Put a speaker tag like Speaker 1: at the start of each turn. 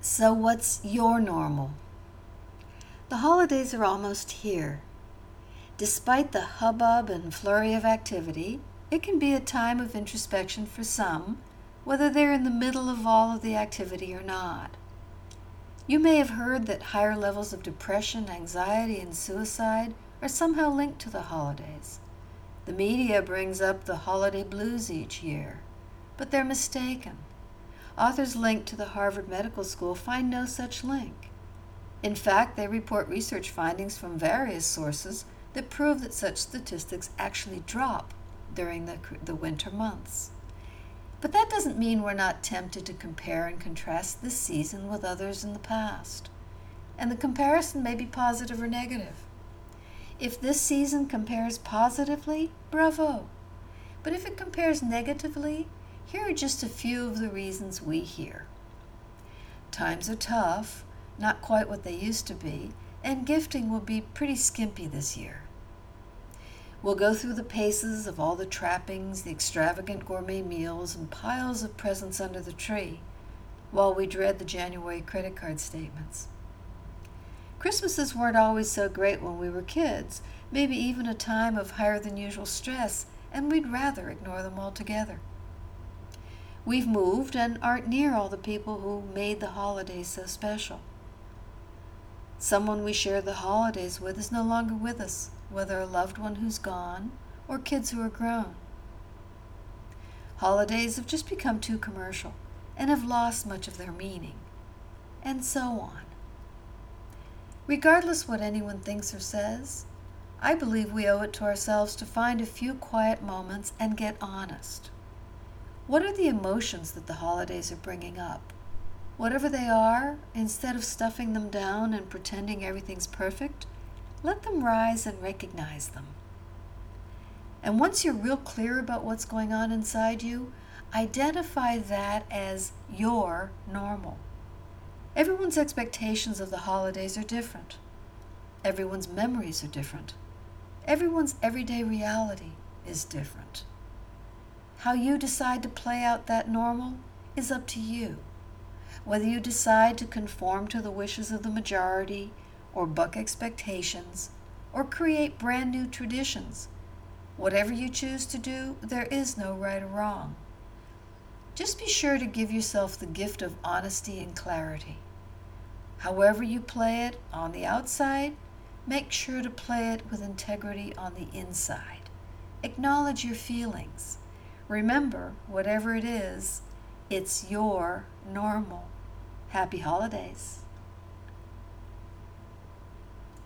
Speaker 1: So, what's your normal? The holidays are almost here. Despite the hubbub and flurry of activity, it can be a time of introspection for some, whether they're in the middle of all of the activity or not. You may have heard that higher levels of depression, anxiety, and suicide are somehow linked to the holidays. The media brings up the holiday blues each year, but they're mistaken. Authors linked to the Harvard Medical School find no such link. In fact, they report research findings from various sources that prove that such statistics actually drop during the winter months. But that doesn't mean we're not tempted to compare and contrast this season with others in the past. And the comparison may be positive or negative. If this season compares positively, bravo. But if it compares negatively, here are just a few of the reasons we hear. Times are tough, not quite what they used to be, and gifting will be pretty skimpy this year. We'll go through the paces of all the trappings, the extravagant gourmet meals, and piles of presents under the tree, while we dread the January credit card statements. Christmases weren't always so great when we were kids, maybe even a time of higher than usual stress, and we'd rather ignore them altogether. We've moved and aren't near all the people who made the holidays so special. Someone we share the holidays with is no longer with us, whether a loved one who's gone or kids who are grown. Holidays have just become too commercial and have lost much of their meaning, and so on. Regardless what anyone thinks or says, I believe we owe it to ourselves to find a few quiet moments and get honest. What are the emotions that the holidays are bringing up? Whatever they are, instead of stuffing them down and pretending everything's perfect, let them rise and recognize them. And once you're real clear about what's going on inside you, identify that as your normal. Everyone's expectations of the holidays are different. Everyone's memories are different. Everyone's everyday reality is different. How you decide to play out that normal is up to you. Whether you decide to conform to the wishes of the majority, or buck expectations, or create brand new traditions, whatever you choose to do, there is no right or wrong. Just be sure to give yourself the gift of honesty and clarity. However you play it on the outside, make sure to play it with integrity on the inside. Acknowledge your feelings. Remember, whatever it is, it's your normal. Happy holidays.